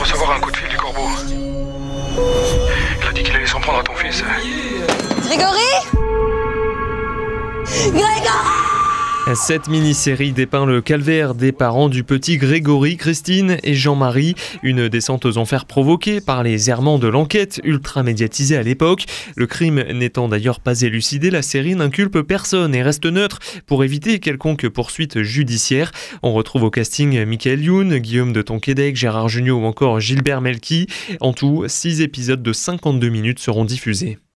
recevoir un coup de fil du corbeau. Il a dit qu'il allait s'en prendre à ton fils. Grégory ? Cette mini-série dépeint le calvaire des parents du petit Grégory, Christine et Jean-Marie. Une descente aux enfers provoquée par les errements de l'enquête, ultra médiatisée à l'époque. Le crime n'étant d'ailleurs pas élucidé, la série n'inculpe personne et reste neutre pour éviter quelconque poursuite judiciaire. On retrouve au casting Michael Youn, Guillaume de Tonquédec, Gérard Jugnot ou encore Gilbert Melki. En tout, 6 épisodes de 52 minutes seront diffusés.